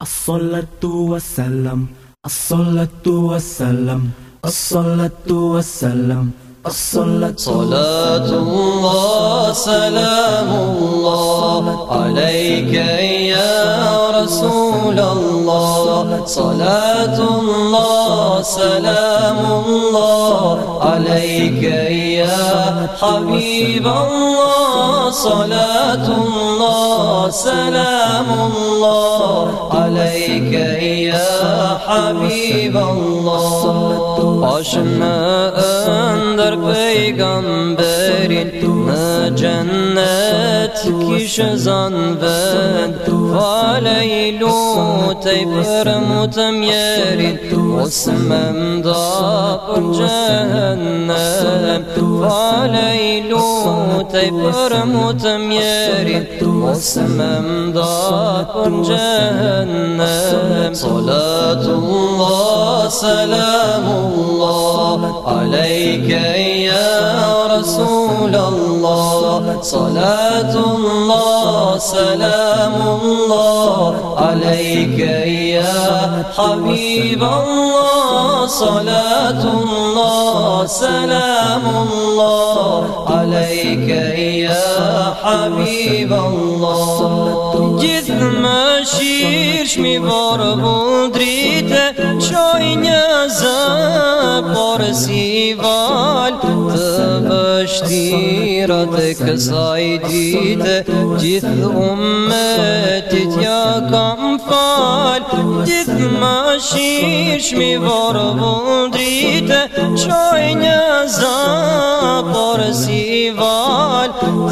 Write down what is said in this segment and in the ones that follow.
As-salatu wassalam, as-salatu wassalam, as-salatu wassalam, as-salatu Salatullah, salamullah alayka ya Rasulallah. Salatullah, salamullah alayka ya Habiballah. Salatullah, salamullah alayka ya Habiballah. Başına önder peygamberin ne cennet kişi zanvend Valeylu teyper mutemyerin Osmem dapır cehennem Valeylu teyper mutemyerin Osmem dapır cehennem Salatullah, salamullah alayka ya Rasulallah. Salatullah, salamullah alayka ya Habiballah. Salatullah, salamullah alayka ya Habiballah. Gitme şirşmi var buldrite Çoynya Parsival Tăvăștirat Căsaidite Gith ummetit ya kamfal Gith mașirș mi vorbundrite Çoynya Parsival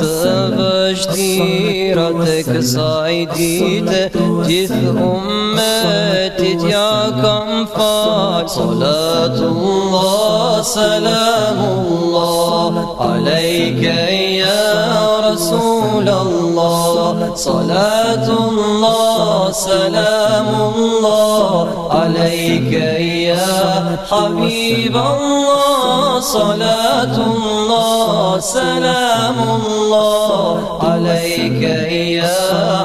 Tăvăștirat Căsaidite Gith ummetit ya kamfal Salatullah, salamullah alayka ya Rasulallah. Salatullah, salamullah alayka ya Habiballah. Salatullah, salamullah alayka ya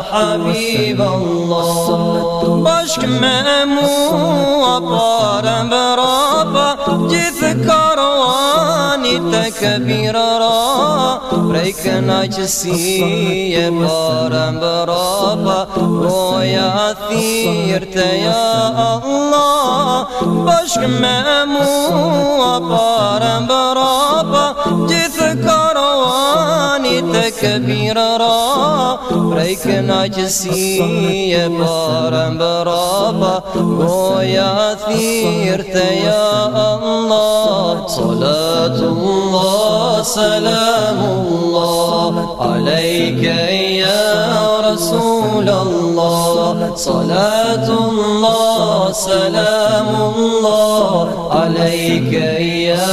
Habiballah. Başk memu aparem berapa Gith karvani tekbirara Breykna çisiye parem berapa Goya thirte ya Allah Başk memu aparem berapa Gith karvani tekbirara Breykna çisiye parem berapa Goya thirte ya Allah. Salatullah, salamullah alayka ya Rasulallah. Salatullah, salamullah alayka ya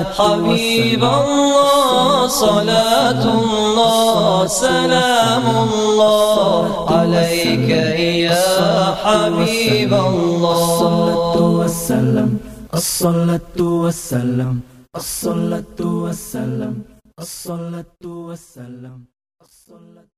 Habiballah. Salatullah, salamullah alayka ya Habiballah. as-salatu wassalam, as-salatu wassalam, as-salatu wassalam, as-salatu wassalam, as-salatu